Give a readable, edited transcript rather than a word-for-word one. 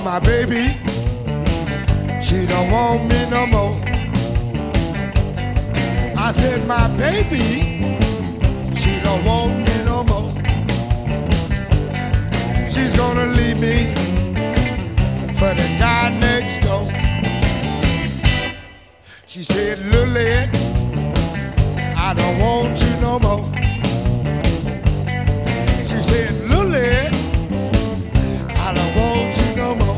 my baby, she don't want me no more. I said, my baby, she don't want me no more. She's gonna leave me for the guy next door. She said, Lily,